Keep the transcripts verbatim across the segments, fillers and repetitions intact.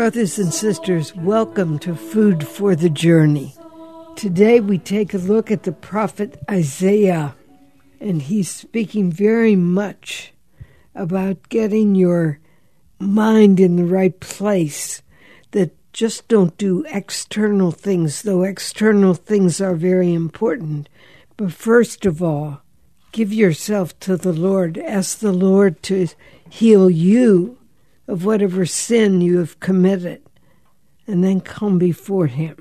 Brothers and sisters, welcome to Food for the Journey. Today we take a look at the prophet Isaiah, and he's speaking very much about getting your mind in the right place, that just don't do external things, though external things are very important. But first of all, give yourself to the Lord. Ask the Lord to heal you of whatever sin you have committed, and then come before him.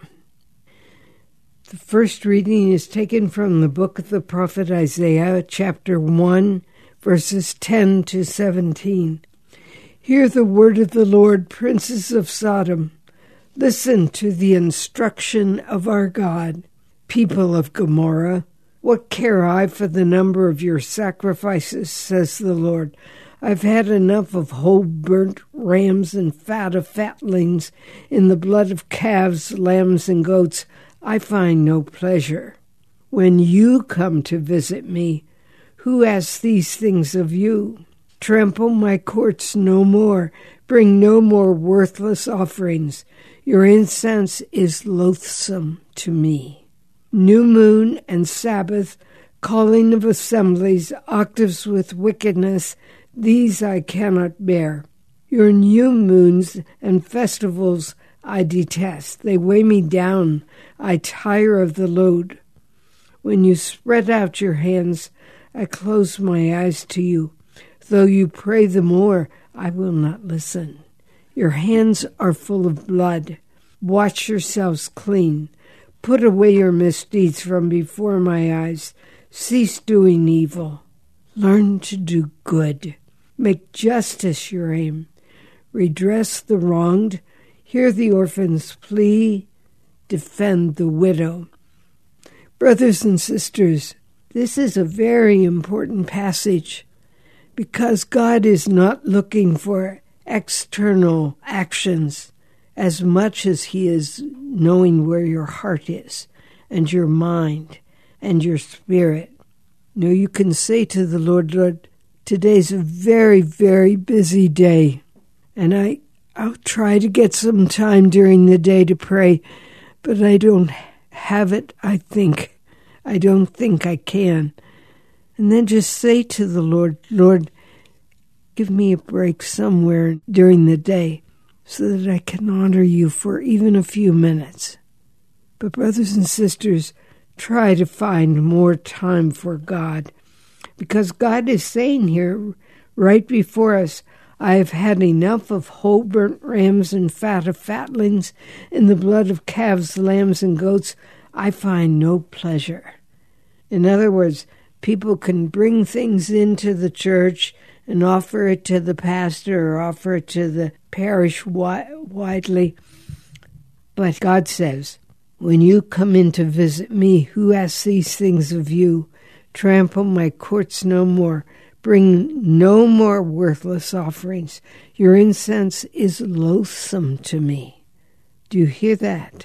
The first reading is taken from the book of the prophet Isaiah, chapter one, verses ten to seventeen. Hear the word of the Lord, princes of Sodom. Listen to the instruction of our God. People of Gomorrah, what care I for the number of your sacrifices, says the Lord. I've had enough of whole burnt rams and fat of fatlings. In the blood of calves, lambs, and goats, I find no pleasure. When you come to visit me, who asks these things of you? Trample my courts no more. Bring no more worthless offerings. Your incense is loathsome to me. New moon and Sabbath, calling of assemblies, octaves with wickedness, these I cannot bear. Your new moons and festivals I detest. They weigh me down. I tire of the load. When you spread out your hands, I close my eyes to you. Though you pray the more, I will not listen. Your hands are full of blood. Wash yourselves clean. Put away your misdeeds from before my eyes. Cease doing evil. Learn to do good. Make justice your aim. Redress the wronged. Hear the orphan's plea. Defend the widow. Brothers and sisters, this is a very important passage because God is not looking for external actions as much as he is knowing where your heart is and your mind and your spirit. No, you can say to the Lord, Lord, today's a very, very busy day, and I, I'll try to get some time during the day to pray, but I don't have it, I think. I don't think I can. And then just say to the Lord, Lord, give me a break somewhere during the day so that I can honor you for even a few minutes. But brothers and sisters, try to find more time for God, because God is saying here, right before us, I have had enough of whole burnt rams and fat of fatlings. In the blood of calves, lambs, and goats, I find no pleasure. In other words, people can bring things into the church and offer it to the pastor or offer it to the parish wi- widely. But God says, when you come in to visit me, who asks these things of you? Trample my courts no more. Bring no more worthless offerings. Your incense is loathsome to me. Do you hear that?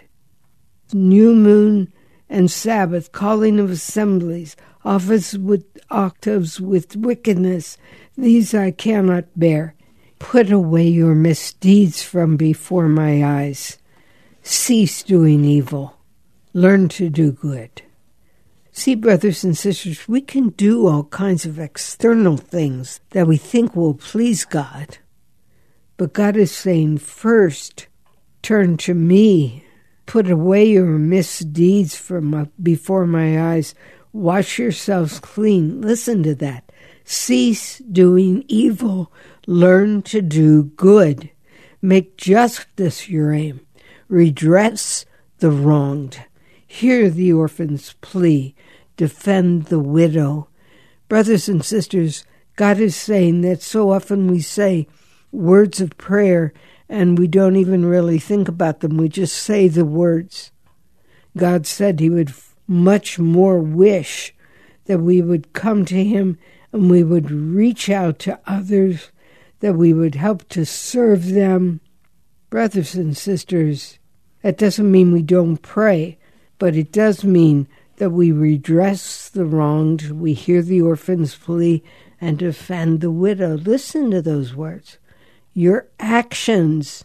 New moon and Sabbath, calling of assemblies, office with octaves with wickedness, these I cannot bear. Put away your misdeeds from before my eyes. Cease doing evil. Learn to do good. See, brothers and sisters, we can do all kinds of external things that we think will please God. But God is saying, first, turn to me. Put away your misdeeds from before my eyes. Wash yourselves clean. Listen to that. Cease doing evil. Learn to do good. Make justice your aim. Redress the wronged. Hear the orphan's plea. Defend the widow. Brothers and sisters, God is saying that so often we say words of prayer and we don't even really think about them. We just say the words. God said he would much more wish that we would come to him and we would reach out to others, that we would help to serve them. Brothers and sisters, that doesn't mean we don't pray, but it does mean that we redress the wronged, we hear the orphan's plea, and defend the widow. Listen to those words. Your actions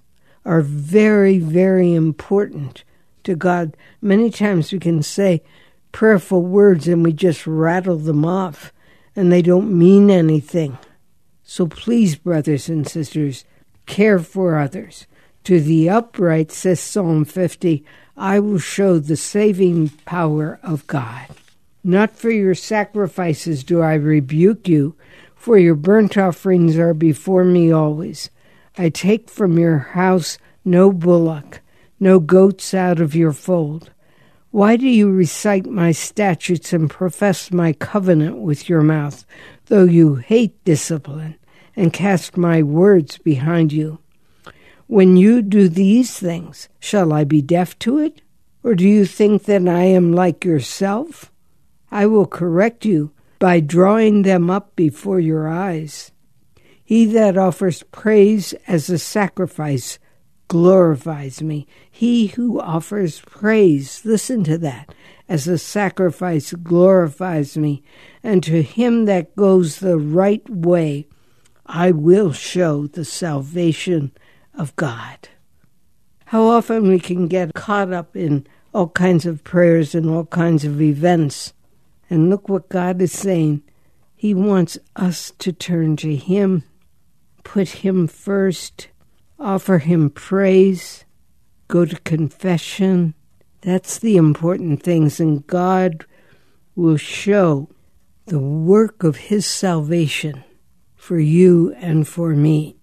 are very, very important to God. Many times we can say prayerful words and we just rattle them off, and they don't mean anything. So please, brothers and sisters, care for others. To the upright, says Psalm fifty, I will show the saving power of God. Not for your sacrifices do I rebuke you, for your burnt offerings are before me always. I take from your house no bullock, no goats out of your fold. Why do you recite my statutes and profess my covenant with your mouth, though you hate discipline and cast my words behind you? When you do these things, shall I be deaf to it? Or do you think that I am like yourself? I will correct you by drawing them up before your eyes. He that offers praise as a sacrifice glorifies me. He who offers praise, listen to that, as a sacrifice glorifies me. And to him that goes the right way, I will show the salvation of God. How often we can get caught up in all kinds of prayers and all kinds of events. And look what God is saying. He wants us to turn to him, put him first, offer him praise, go to confession. That's the important things, and God will show the work of his salvation for you and for me.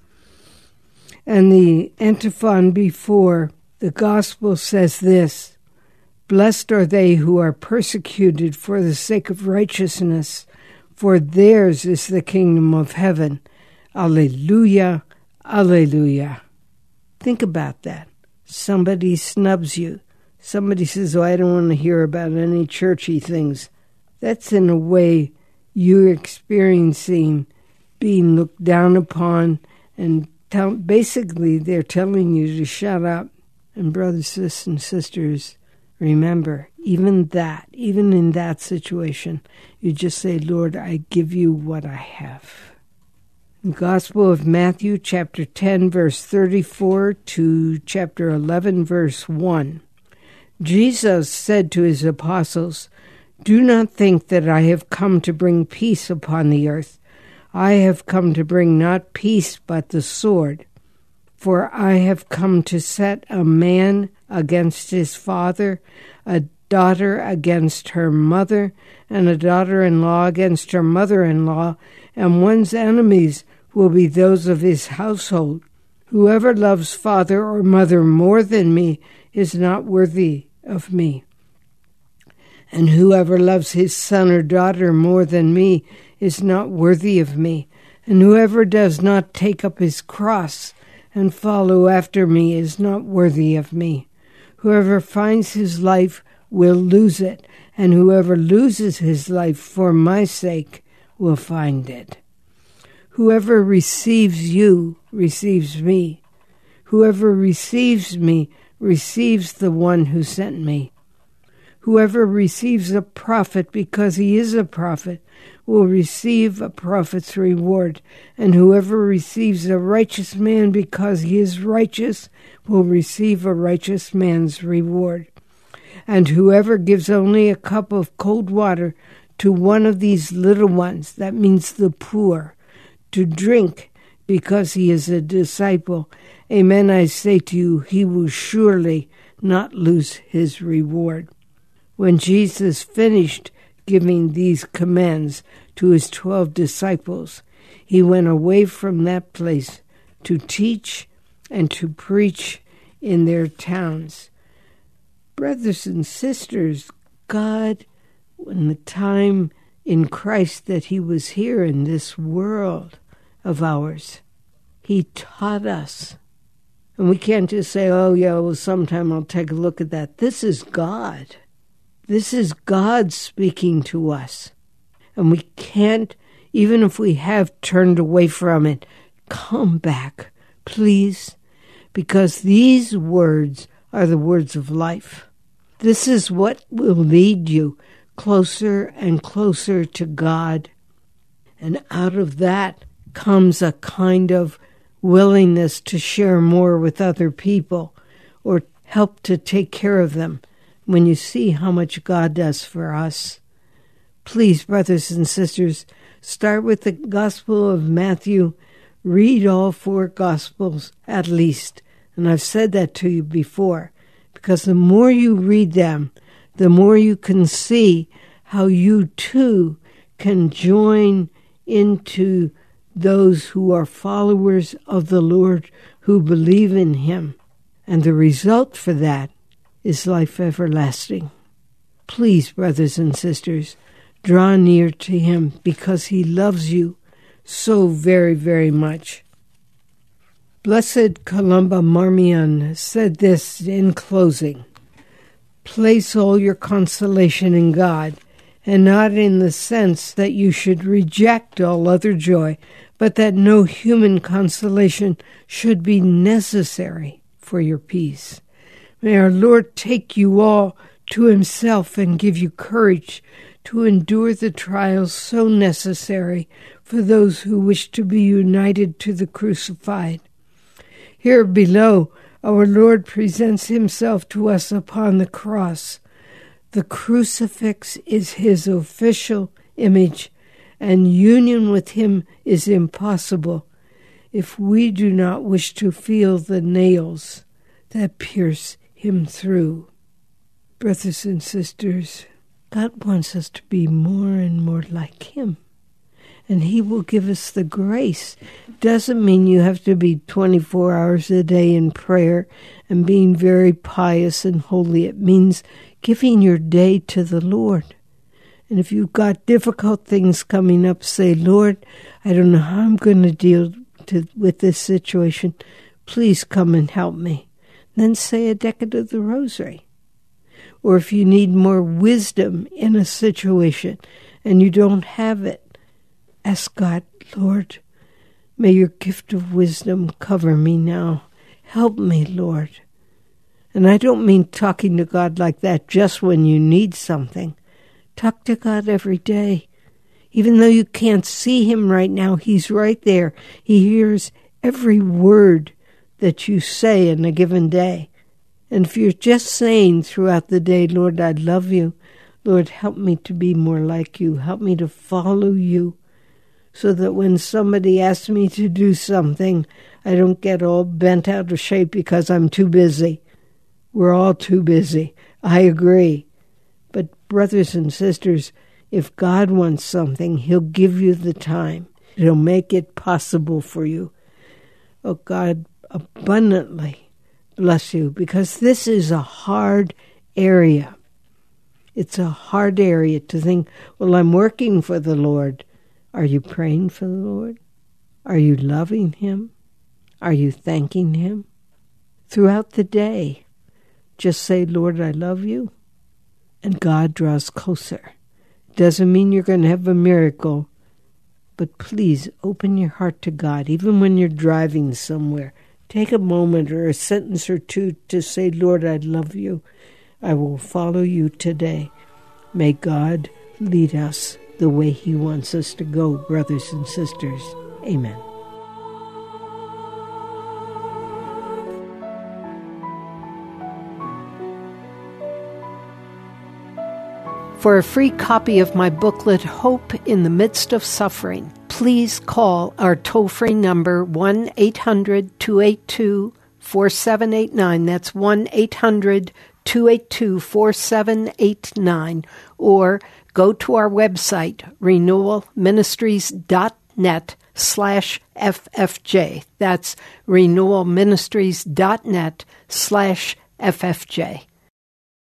And the antiphon before the gospel says this, Blessed are they who are persecuted for the sake of righteousness, for theirs is the kingdom of heaven. Alleluia, alleluia. Think about that. Somebody snubs you. Somebody says, oh, I don't want to hear about any churchy things. That's in a way you're experiencing being looked down upon, and tell, basically they're telling you to shut up. And brothers and sisters, remember, even that, even in that situation, you just say, Lord, I give you what I have. The Gospel of Matthew, chapter ten, verse thirty-four to chapter eleven, verse one. Jesus said to his apostles, Do not think that I have come to bring peace upon the earth. I have come to bring not peace, but the sword. For I have come to set a man against his father, a daughter against her mother, and a daughter-in-law against her mother-in-law, and one's enemies will be those of his household. Whoever loves father or mother more than me is not worthy of me. And whoever loves his son or daughter more than me is not worthy of me. And whoever does not take up his cross and follow after me is not worthy of me. Whoever finds his life will lose it, and whoever loses his life for my sake will find it. Whoever receives you receives me. Whoever receives me receives the one who sent me. Whoever receives a prophet because he is a prophet will receive a prophet's reward, and whoever receives a righteous man because he is righteous will receive a righteous man's reward. And whoever gives only a cup of cold water to one of these little ones, that means the poor, to drink because he is a disciple, amen, I say to you, he will surely not lose his reward. When Jesus finished giving these commands to his twelve disciples, he went away from that place to teach and to preach in their towns. Brothers and sisters, God, in the time in Christ that he was here in this world of ours, he taught us. And we can't just say, oh, yeah, well, sometime I'll take a look at that. This is God. This is God speaking to us. And we can't, even if we have turned away from it, come back, please, because these words are the words of life. This is what will lead you closer and closer to God. And out of that comes a kind of willingness to share more with other people or help to take care of them when you see how much God does for us. Please, brothers and sisters, start with the Gospel of Matthew. Read all four Gospels at least. And I've said that to you before, because the more you read them, the more you can see how you too can join into those who are followers of the Lord, who believe in him. And the result for that is life everlasting. Please, brothers and sisters, draw near to him because he loves you so very, very much. Blessed Columba Marmion said this in closing: place all your consolation in God, and not in the sense that you should reject all other joy, but that no human consolation should be necessary for your peace. May our Lord take you all to himself and give you courage to endure the trials so necessary for those who wish to be united to the crucified. Here below, our Lord presents himself to us upon the cross. The crucifix is his official image, and union with him is impossible if we do not wish to feel the nails that pierce him through. Brothers and sisters, God wants us to be more and more like him, and he will give us the grace. Doesn't mean you have to be twenty-four hours a day in prayer and being very pious and holy. It means giving your day to the Lord. And if you've got difficult things coming up, say, Lord, I don't know how I'm going to deal to, with this situation. Please come and help me. Then say a decade of the rosary. Or if you need more wisdom in a situation and you don't have it, ask God, Lord, may your gift of wisdom cover me now. Help me, Lord. And I don't mean talking to God like that just when you need something. Talk to God every day. Even though you can't see him right now, he's right there. He hears every word that you say in a given day. And if you're just saying throughout the day, Lord, I love you. Lord, help me to be more like you. Help me to follow you so that when somebody asks me to do something, I don't get all bent out of shape because I'm too busy. We're all too busy. I agree. But brothers and sisters, if God wants something, he'll give you the time. He'll make it possible for you. Oh, God, abundantly bless you, because this is a hard area. It's a hard area to think, well, I'm working for the Lord. Are you praying for the Lord? Are you loving him? Are you thanking him? Throughout the day, just say, Lord, I love you. And God draws closer. Doesn't mean you're going to have a miracle, but please open your heart to God, even when you're driving somewhere. Take a moment or a sentence or two to say, Lord, I love you. I will follow you today. May God lead us the way he wants us to go, brothers and sisters. Amen. For a free copy of my booklet, Hope in the Midst of Suffering, please call our toll-free number one eight hundred two eight two four seven eight nine. That's one eight hundred two eight two four seven eight nine. Or go to our website, renewal ministries dot net slash F F J. That's renewal ministries dot net slash F F J.